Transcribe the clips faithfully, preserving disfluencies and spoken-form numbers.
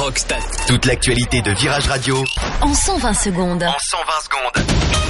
Rockstat. Toute l'actualité de Virage Radio en cent vingt secondes. En cent vingt secondes.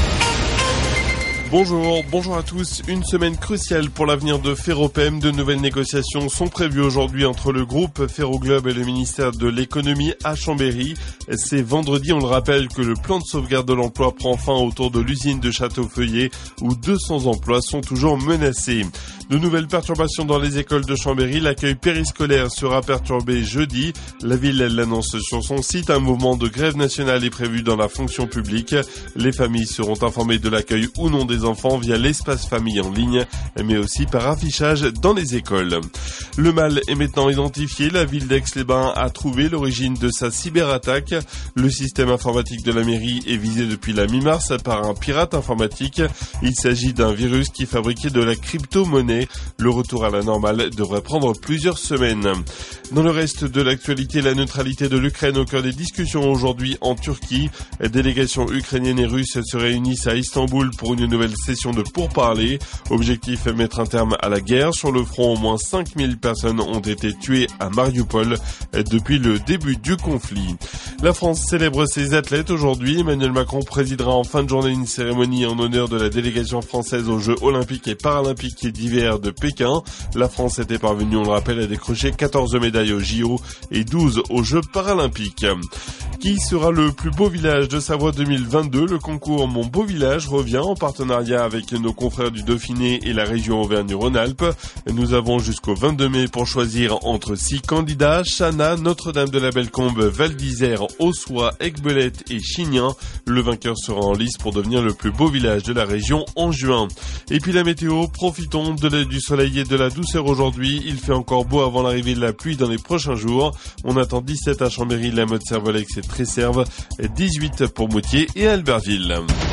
Bonjour, bonjour à tous. Une semaine cruciale pour l'avenir de Ferropem. De nouvelles négociations sont prévues aujourd'hui entre le groupe Ferroglobe et le ministère de l'économie à Chambéry. C'est vendredi, on le rappelle, que le plan de sauvegarde de l'emploi prend fin autour de l'usine de Château-Feuillet où deux cents emplois sont toujours menacés. De nouvelles perturbations dans les écoles de Chambéry. L'accueil périscolaire sera perturbé jeudi. La ville l'annonce sur son site. Un mouvement de grève nationale est prévu dans la fonction publique. Les familles seront informées de l'accueil ou non des enfants via l'espace famille en ligne, mais aussi par affichage dans les écoles. Le mal est maintenant identifié. La ville d'Aix-les-Bains a trouvé l'origine de sa cyberattaque. Le système informatique de la mairie est visé depuis la mi-mars par un pirate informatique. Il s'agit d'un virus qui fabriquait de la crypto-monnaie. Le retour à la normale devrait prendre plusieurs semaines. Dans le reste de l'actualité, la neutralité de l'Ukraine au cœur des discussions aujourd'hui en Turquie. Les délégations ukrainiennes et russes se réunissent à Istanbul pour une nouvelle session de pourparlers. Objectif, mettre un terme à la guerre. Sur le front, au moins cinq mille personnes ont été tuées à Mariupol depuis le début du conflit. La France célèbre ses athlètes aujourd'hui. Emmanuel Macron présidera en fin de journée une cérémonie en honneur de la délégation française aux Jeux olympiques et paralympiques d'hiver de Pékin. La France était parvenue, on le rappelle, à décrocher quatorze médailles aux J O et douze aux Jeux paralympiques. Qui sera le plus beau village de Savoie deux mille vingt-deux? Le concours Mon Beau Village revient en partenariat avec nos confrères du Dauphiné et la région Auvergne-Rhône-Alpes. Nous avons jusqu'au vingt-deux mai pour choisir entre six candidats: Chana, Notre-Dame de la Bellecombe, Val d'Isère, Ossois, Aiguebelette et Chignin. Le vainqueur sera en lice pour devenir le plus beau village de la région en juin. Et puis la météo, profitons de la, du soleil et de la douceur aujourd'hui. Il fait encore beau avant l'arrivée de la pluie dans les prochains jours. On attend dix-sept à Chambéry, la Motte, Servolex et Tresserve, dix-huit pour Moutier et Albertville.